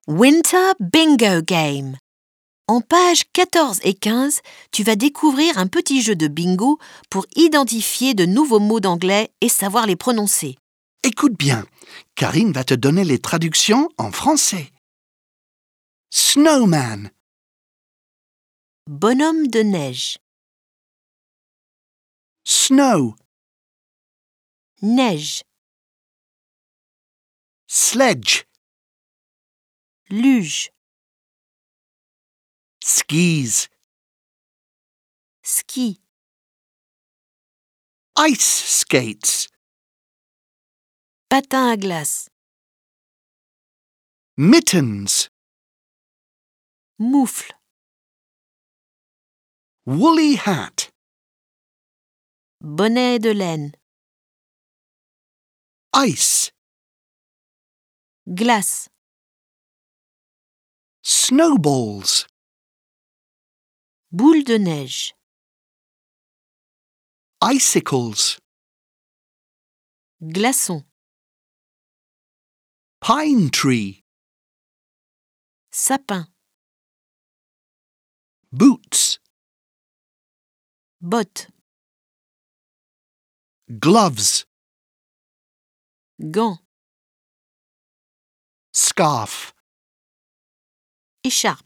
Winter Bingo Game. En pages 14 et 15, tu vas découvrir un petit jeu de bingo pour identifier de nouveaux mots d'anglais et savoir les prononcer. Écoute bien, Karine va te donner les traductions en français. Snowman, Bonhomme de neige, snow, neige, sledge, luge, skis, ski, ice skates, patin à glace, mittens, moufle, woolly hat, bonnet de laine, ice, glace, snowballs, boule de neige, icicles, glaçon, pine tree, sapin, boots, botte, gloves, gants, scarf. écharpe.